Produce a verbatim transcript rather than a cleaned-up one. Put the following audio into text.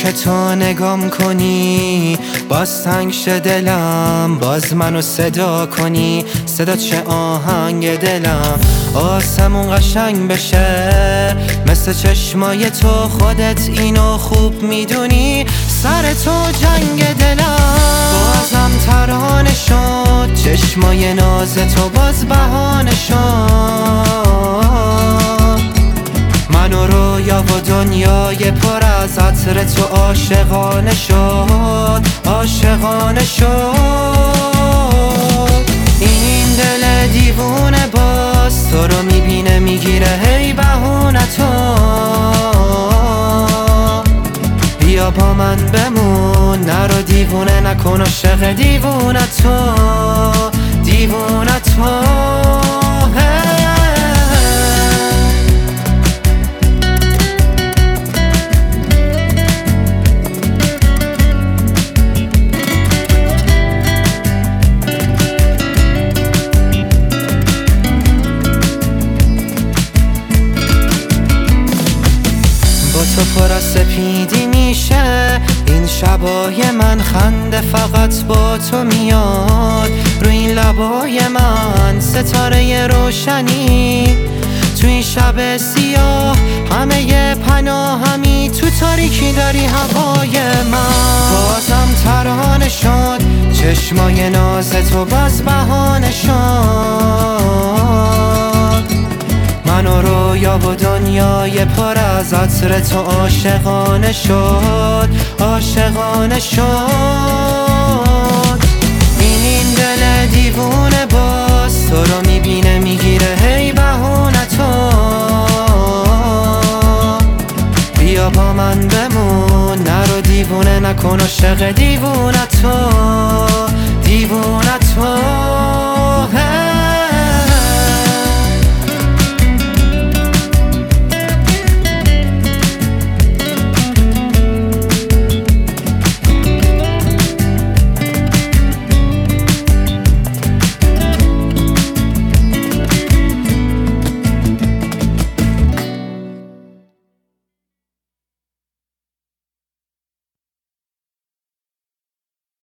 که تو نگام کنی باز تنگ شه دلم، باز منو صدا کنی، صدا چه آهنگ دلم آسمون قشنگ بشه مثل چشمای تو، خودت اینو خوب میدونی، سر تو جنگ دلم بازم ترانه شد، چشمای ناز تو باز بهانه شد، من و رویا و دنیای پر از عطر تو عاشقانه شد، عاشقانه شد. این دل دیوونه باز تو رو میبینه میگیره هی بهونه تو، بیا با من بمون، نرو دیوونه نکن عاشق دیوونه تو، دیوونه تو. تو پر از سپیدی میشه این شبای من، خنده فقط با تو میاد رو این لبای من، ستاره روشنی تو این شب سیاه، همه ی پناهمی تو تاریکی داری هوای من، بازم ترانه شد چشمای ناز تو باز بهانه شد، من و رویا و دنیای پر از عطر تو عاشقانه شد، عاشقانه شد. این دل دیوونه باز تو رو میبینه میگیره هی بهونه تو، بیا با من بمون، نرو دیوونه نکن عاشق دیوونه تو،